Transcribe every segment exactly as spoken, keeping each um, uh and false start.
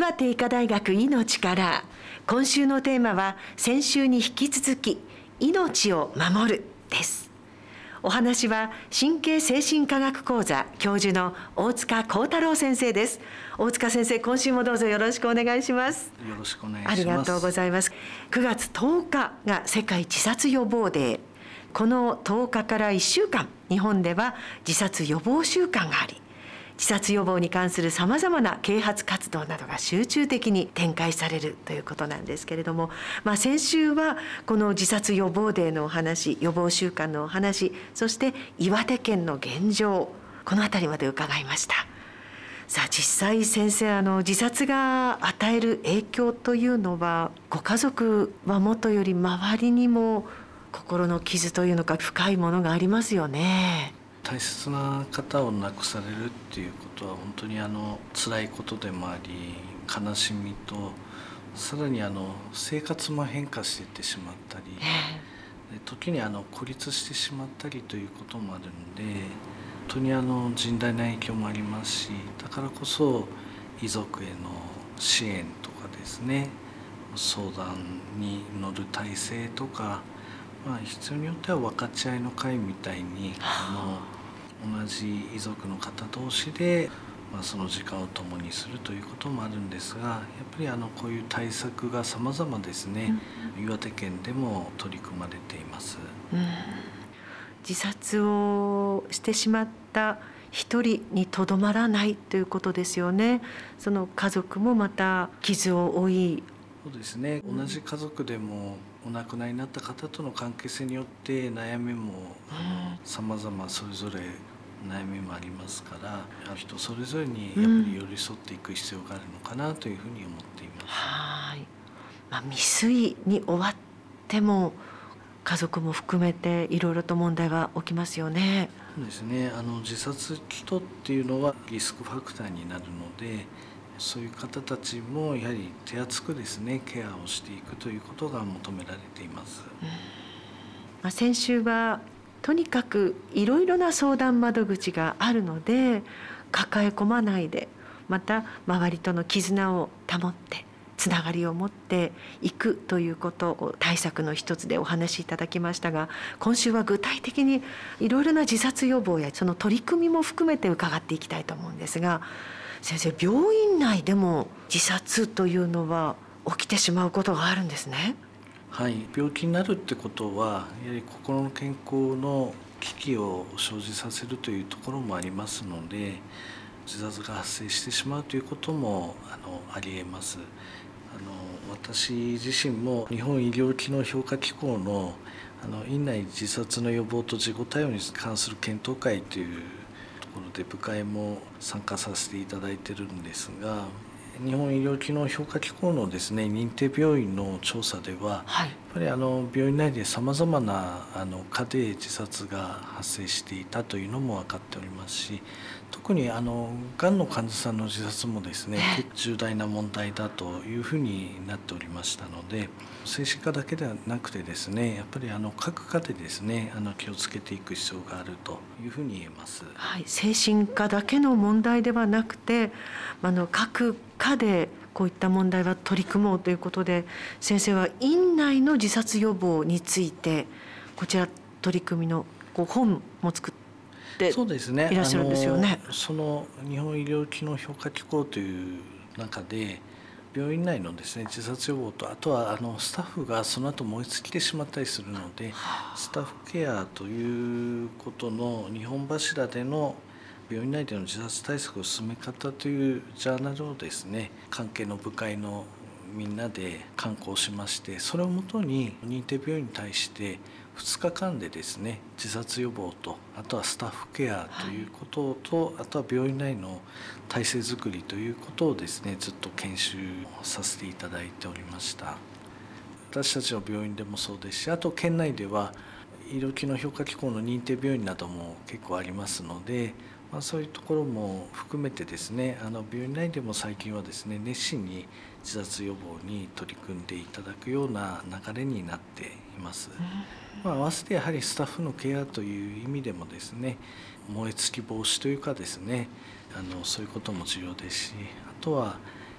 岩手医科大学いのちから。今週のテーマは先週に引き続き命を守るです。お話は神経精神科学講座教授の大塚幸太郎先生です。大塚先生、今週もどうぞよろしくお願いします。 よろしくお願いします。 ありがとうございます。くがつとおかが世界自殺予防デー。このとおかからいっしゅうかん、日本では自殺予防週間があり、自殺予防に関するさまざまな啓発活動などが集中的に展開されるということなんですけれども、まあ、先週はこの自殺予防デーのお話、予防週間のお話、そして岩手県の現状、このあたりまで伺いました。さあ、実際先生、あの自殺が与える影響というのは、ご家族はもとより周りにも心の傷というのか深いものがありますよね。 大切な方を亡くされるっていうことは本当にあの辛いことでもあり、悲しみとさらにあの生活も変化していってしまったり、で時にあの孤立してしまったりということもあるので、本当にあの甚大な影響もありますし、だからこそ遺族への支援とかですね、相談に乗る体制とか、まあ、必要によっては分かち合いの会みたいにあの同じ遺族の方同士で、まあ、その時間を共にするということもあるんですが、やっぱりあのこういう対策が様々ですね、うん、岩手県でも取り組まれています。 うん、自殺をしてしまった一人にとどまらないということですよね。その家族もまた傷を負い、 そうですね、同じ家族でもお亡くなりになった方との関係性によって悩みも様々それぞれ悩みもありますから、人それぞれにやっぱり寄り添っていく必要があるのかなというふうに思っています。 はい、まあ、未遂に終わっても家族も含めていろいろと問題が起きますよね。 そうですね、あの自殺祈祷っていうのはリスクファクターになるので、そういう方たちもやはり手厚くですねケアをしていくということが求められています。うん、 まあ、先週はとにかくいろいろな相談窓口があるので、抱え込まないで、また周りとの絆を保ってつながりを持っていくということを対策の一つでお話しいただきましたが、今週は具体的にいろいろな自殺予防やその取り組みも含めて伺っていきたいと思うんですが、先生、病院内でも自殺というのは起きてしまうことがあるんですね。 はい、病気になるってことはやはり心の健康の危機を生じさせるというところもありますので、自殺が発生してしまうということもあのありえます。あの私自身も日本医療機能評価機構のあの院内自殺の予防と事後対応に関する検討会というところで部会も参加させていただいているんですが、日本医療機能評価機構のですね認定病院の調査では、はい、やっぱりあの病院内でさまざまなあの家庭自殺が発生していたというのも分かっておりますし、特にあのがんの患者さんの自殺もですね結構重大な問題だというふうになっておりましたので、精神科だけではなくてですね、やっぱりあの各科でですねあの気をつけていく必要があるというふうに言えます。 はい、精神科だけの問題ではなくて、あの各科でこういった問題は取り組もうということで、先生は院内の自殺予防についてこちら取り組みのこう本も作ってそうですね、 いらっしゃるんですよね。 その日本医療機能評価機構という中で病院内のですね自殺予防と、あとはあのスタッフがその後燃え尽きてしまったりするので、スタッフケアということのにほん柱での病院内での自殺対策の進め方というジャーナルをですね関係の部会のみんなで刊行しまして、それをもとに認定病院に対してふつかかんでですね自殺予防と、あとはスタッフケアということと、はい、あとは病院内の体制づくりということをですねずっと研修させていただいておりました。私たちの病院でもそうですし、あと県内では医療機能評価機構の認定病院なども結構ありますので、まあ、そういうところも含めてですね、あの病院内でも最近はですね熱心に自殺予防に取り組んでいただくような流れになっています。まあ、合わせてやはりスタッフのケアという意味でもですね、燃え尽き防止というかですね、あのそういうことも重要ですし、あとは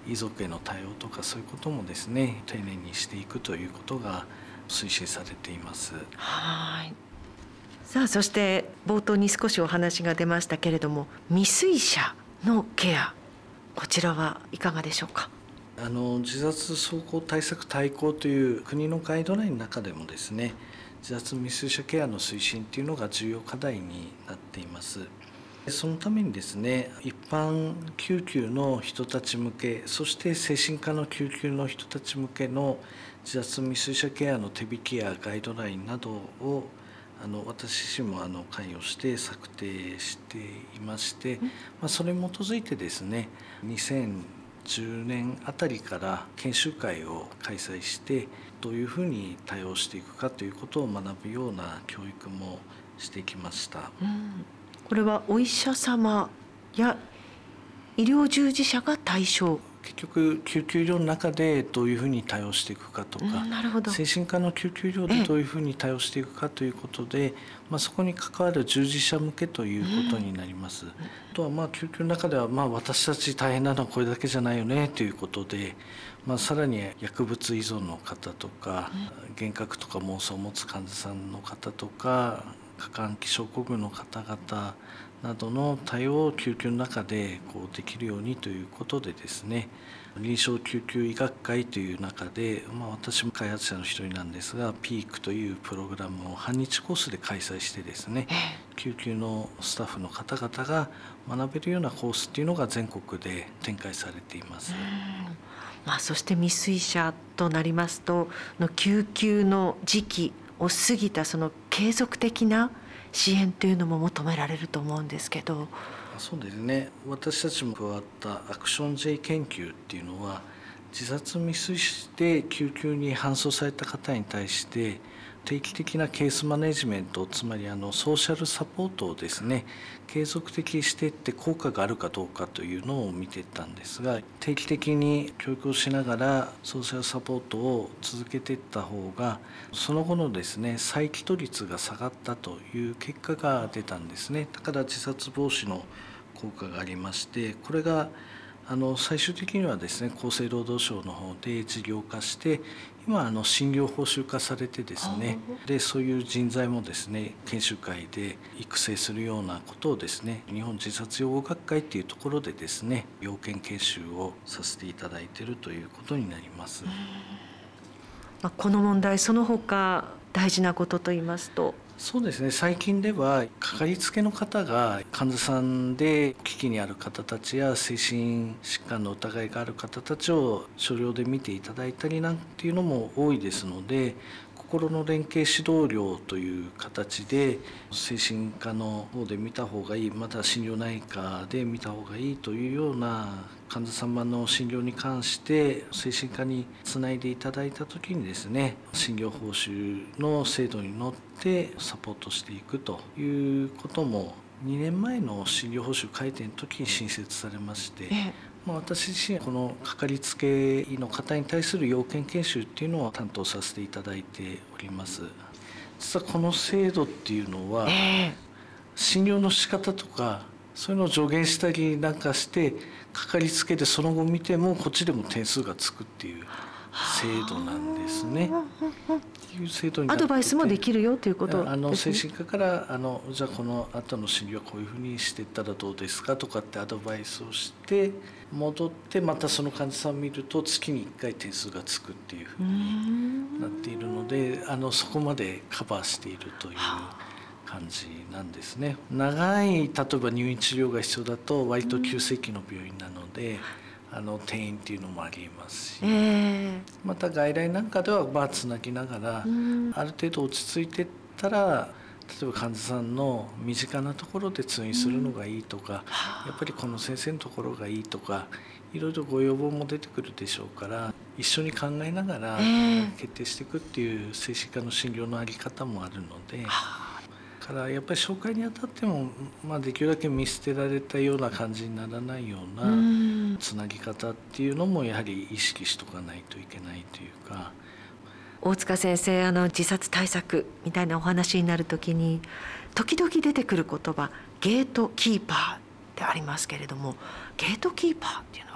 遺族への対応とかそういうこともですね丁寧にしていくということが推進されています。 はい。さあ、そして冒頭に少しお話が出ましたけれども、未遂者のケア、こちらはいかがでしょうか。 あの自殺走行対策大綱という国のガイドラインの中でもですね、自殺未遂者ケアの推進というのが重要課題になっています。そのためにですね、一般救急の人たち向け、そして精神科の救急の人たち向けの自殺未遂者ケアの手引きやガイドラインなどをあの私自身もあの関与して策定していまして、まあ、それに基づいてですね、にせんじゅうねんあたりから研修会を開催してどういうふうに対応していくかということを学ぶような教育もしてきました。 うん、これはお医者様や医療従事者が対象。 結局救急医療の中でどういうふうに対応していくかとか、 うん、なるほど。 精神科の救急医療でどういうふうに対応していくかということで、まあ、そこに関わる従事者向けということになります。うん、あとはまあ救急の中ではまあ私たち大変なのはこれだけじゃないよねということで、まあ、さらに薬物依存の方とか、うん、幻覚とか妄想を持つ患者さんの方とか、過換気症候群の方々などの対応を救急の中でこうできるようにということでですね、臨床救急医学会という中で、まあ、私も開発者の一人なんですが、ピークというプログラムを半日コースで開催してですね、救急のスタッフの方々が学べるようなコースっていうのが全国で展開されています。 まあ、そして未遂者となりますとの救急の時期を過ぎたその継続的な支援というのも求められると思うんですけど。 そうですね、私たちも加わったアクション J 研究っていうのは、自殺未遂して救急に搬送された方に対して定期的なケースマネジメント、つまりあのソーシャルサポートをですね継続的にしていって効果があるかどうかというのを見ていったんですが、定期的に教育をしながらソーシャルサポートを続けていった方が、その後のですね再起訴率が下がったという結果が出たんですね。だから自殺防止の効果がありまして、これがあの最終的にはですね厚生労働省の方で事業化して、今あの診療報酬化されてですね、でそういう人材もですね研修会で育成するようなことをですね、日本自殺予防学会っていうところでですね要件研修をさせていただいているということになります。 この問題その他大事なことといいますと。 そうですね、最近ではかかりつけの方が患者さんで危機にある方たちや精神疾患の疑いがある方たちを所療で見ていただいたりなんていうのも多いですので、心の連携指導料という形で精神科の方で見た方がいい、また心療内科で見た方がいいというような患者様の診療に関して精神科につないでいただいた時にですね、診療報酬の制度に乗ってサポートしていくということもにねんまえの診療報酬改定の時に新設されまして、まあ、私自身このかかりつけ医の方に対する要件研修っていうのを担当させていただいております。実はこの制度っていうのは、診療の仕方とかそういうのを助言したりなんかしてかかりつけでその後見てもこっちでも点数がつくっていう制度なんですね。いう制度になってて、 アドバイスもできるよということですね。 あの精神科からあのじゃあこの後の診療はこういうふうにしていったらどうですかとかってアドバイスをして戻ってまたその患者さんを見ると月にいっかい点数がつくっていうふうになっているので、あのそこまでカバーしているという感じなんですね。長い例えば入院治療が必要だと割と急性期の病院なので、あの転院っていうのもありますし、えー、また外来なんかではまあつなぎながら、ある程度落ち着いていったら例えば患者さんの身近なところで通院するのがいいとか、やっぱりこの先生のところがいいとか、いろいろご要望も出てくるでしょうから、一緒に考えながら決定していくっていう精神科の診療の在り方もあるので、からやっぱり紹介にあたっても、まあ、できるだけ見捨てられたような感じにならないようなつなぎ方っていうのもやはり意識しとかないといけないというか。 大塚先生、あの自殺対策みたいなお話になるときに時々出てくる言葉ゲートキーパーってありますけれども、ゲートキーパーっていうのは。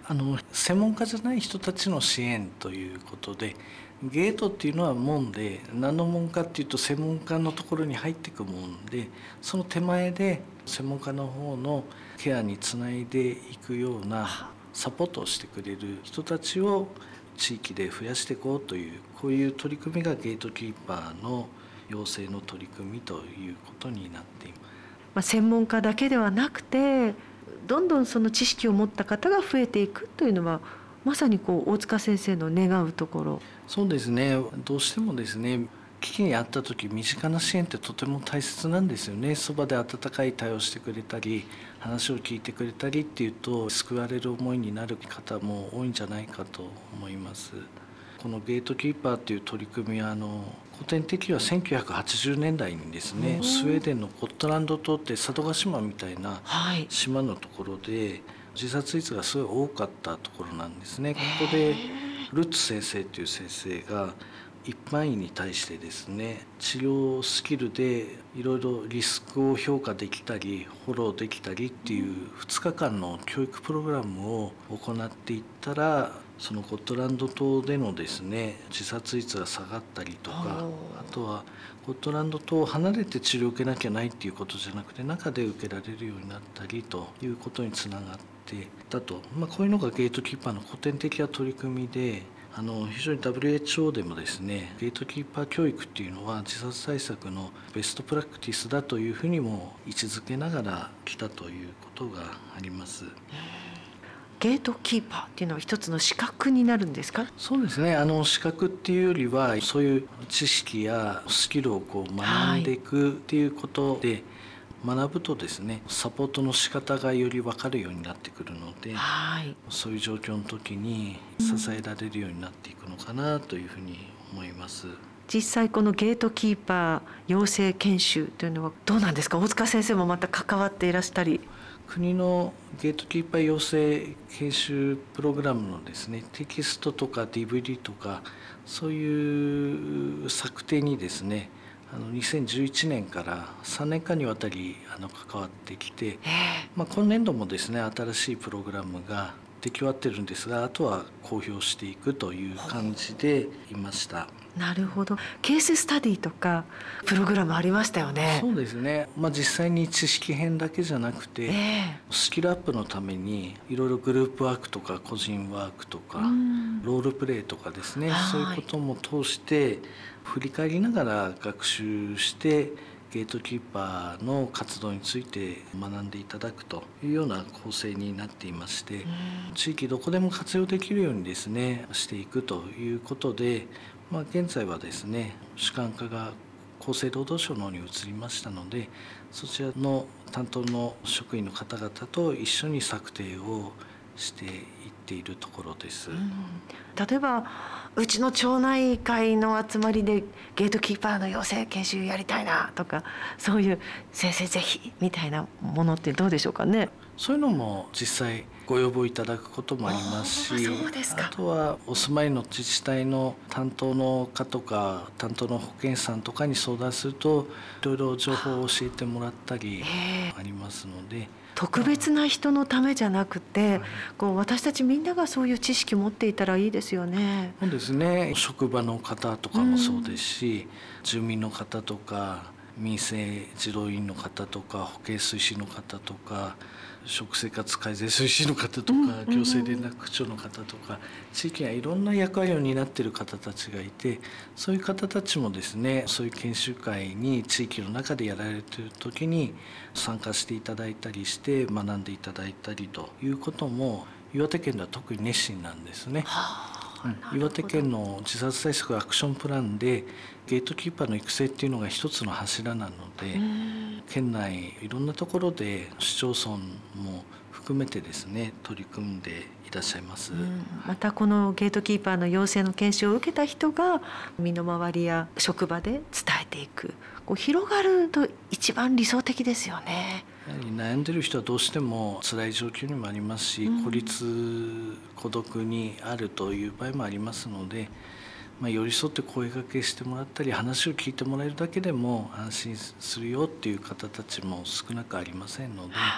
あの専門家じゃない人たちの支援ということで、ゲートっていうのは門で、何の門かっていうと専門家のところに入っていくもんで、その手前で専門家の方のケアにつないでいくようなサポートをしてくれる人たちを地域で増やしていこうという、こういう取り組みがゲートキーパーの養成の取り組みということになっています。 まあ、専門家だけではなくて、どんどんその知識を持った方が増えていくというのは、まさにこう大塚先生の願うところ。 そうですね。どうしてもですね、危機にあった時、身近な支援ってとても大切なんですよね。そばで温かい対応してくれたり、話を聞いてくれたりっていうと、救われる思いになる方も多いんじゃないかと思います。このゲートキーパーという取り組みは、あの古典的にはせんきゅうひゃくはちじゅうねんだいにですね、スウェーデンのゴットランド島って佐渡島みたいな島のところで自殺率がすごい多かったところなんですね。ここでルッツ先生という先生が一般医に対してですね、治療スキルでいろいろリスクを評価できたりフォローできたりっていうふつかかんの教育プログラムを行っていったら、そのゴットランド島でのですね自殺率が下がったりとか、あとはゴットランド島を離れて治療を受けなきゃないっていうことじゃなくて、中で受けられるようになったりということにつながっていったと、まあ、こういうのがゲートキーパーの古典的な取り組みで、あの非常に ダブリューエイチオー でもですね、ゲートキーパー教育っていうのは自殺対策のベストプラクティスだというふうにも位置づけながら来たということがあります。 ゲートキーパーっていうのは一つの資格になるんですか？ そうですね。あの資格っていうよりは、そういう知識やスキルをこう学んでいくっていうことで、はい、学ぶとですね、サポートの仕方がより分かるようになってくるので、はい、そういう状況の時に支えられるようになっていくのかなというふうに思います。 実際このゲートキーパー養成研修というのはどうなんですか？大塚先生もまた関わっていらしたり。 国のゲートキーパー養成研修プログラムのですね、テキストとか ディーブイディー とかそういう策定にですね、あのにせんじゅういちねんからさんねんかんにわたりあの関わってきて、まあ、今年度もですね新しいプログラムが出来上がってるんですが、あとは公表していくという感じでいました。 なるほど。ケーススタディとかプログラムありましたよね。 そうですね、まあ、実際に知識編だけじゃなくて、えー、スキルアップのためにいろいろグループワークとか個人ワークとかロールプレイとかですね、そういうことも通して振り返りながら学習してゲートキーパーの活動について学んでいただくというような構成になっていまして、地域どこでも活用できるようにですねしていくということで、まあ、現在はですね主管課が厚生労働省の方に移りましたので、そちらの担当の職員の方々と一緒に策定をしていっているところです。うん、 例えばうちの町内会の集まりでゲートキーパーの養成研修やりたいなとか、そういう先生ぜひみたいなものってどうでしょうかね？ そういうのも実際ご要望いただくこともありますし、 そうですか。 あとはお住まいの自治体の担当の課とか担当の保健師さんとかに相談するといろいろ情報を教えてもらったりありますので、 特別な人のためじゃなくて、こう私たちみんながそういう知識を持っていたらいいですよね。 そうですね。職場の方とかもそうですし、住民の方とか民生児童院の方とか保健推進の方とか食生活改善推進の方とか、行政連絡長の方とか、地域にはいろんな役割を担っている方たちがいて、そういう方たちもですねそういう研修会に地域の中でやられている時に参加していただいたりして学んでいただいたりということも岩手県では特に熱心なんですね。うん、岩手県の自殺対策アクションプランでゲートキーパーの育成っていうのが一つの柱なので、県内いろんなところで市町村も含めてですね取り組んでいらっしゃいます。うん、 またこのゲートキーパーの養成の研修を受けた人が身の回りや職場で伝えていく、こう広がると一番理想的ですよね。 やはり悩んでる人はどうしても辛い状況にもありますし、うん、孤立孤独にあるという場合もありますので、まあ、寄り添って声掛けしてもらったり話を聞いてもらえるだけでも安心するよっていう方たちも少なくありませんので、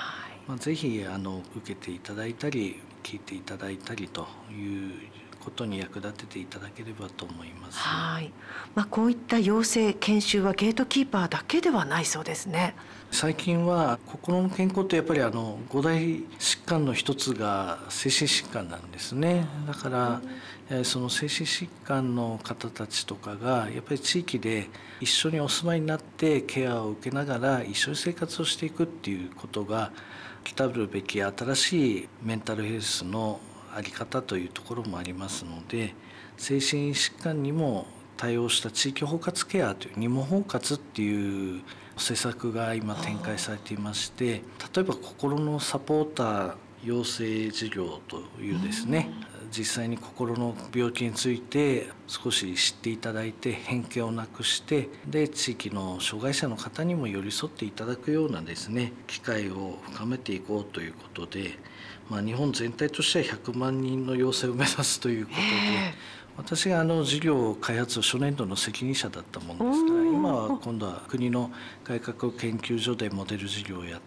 まあ、ぜひあの受けていただいたり聞いていただいたりということに役立てていただければと思います。 はい、まあ、こういった養成研修はゲートキーパーだけではないそうですね。 最近は心の健康ってやっぱりあの五大疾患の一つが精神疾患なんですね。だからその精神疾患の方たちとかがやっぱり地域で一緒にお住まいになってケアを受けながら一緒に生活をしていくっていうことが来たるべき新しいメンタルヘルスのあり方というところもありますので、精神疾患にも対応した地域包括ケアという二毛包括っていう施策が今展開されていまして、例えば心のサポーター養成事業というですね、実際に心の病気について少し知っていただいて偏見をなくして、で地域の障害者の方にも寄り添っていただくようなですね機会を深めていこうということで、まあ、日本全体としてはひゃくまんにんの養成を目指すということで、私があの事業開発初年度の責任者だったものですから、今は今度は国の外郭研究所でモデル事業をやって、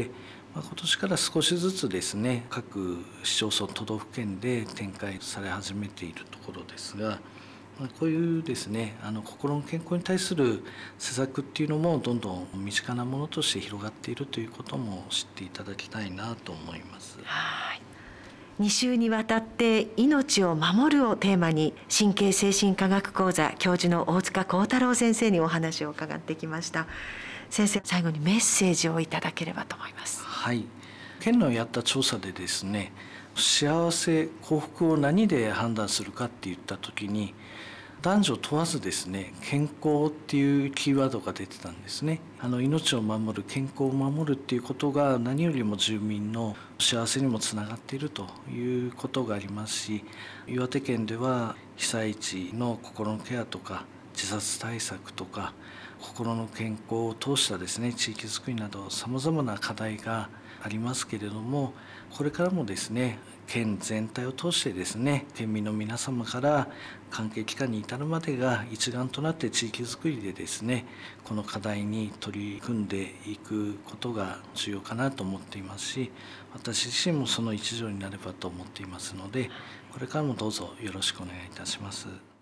まあ、今年から少しずつですね各市町村都道府県で展開され始めているところですが、まあ、こういうですねあの心の健康に対する施策っていうのもどんどん身近なものとして広がっているということも知っていただきたいなと思います。 はい、に週にわたって命を守るをテーマに神経精神科学講座教授の大塚幸太郎先生にお話を伺ってきました。先生、最後にメッセージをいただければと思います。 はい、県のやった調査でですね、幸せ幸福を何で判断するかって言った時に男女問わずですね健康っていうキーワードが出てたんですね。あの命を守る健康を守るっていうことが何よりも住民の幸せにもつながっているということがありますし、岩手県では被災地の心のケアとか自殺対策とか心の健康を通したですね地域づくりなどさまざまな課題がありますけれども、これからもですね県全体を通してですね県民の皆様から関係機関に至るまでが一丸となって地域づくりでですねこの課題に取り組んでいくことが重要かなと思っていますし、私自身もその一助になればと思っていますので、これからもどうぞよろしくお願いいたします。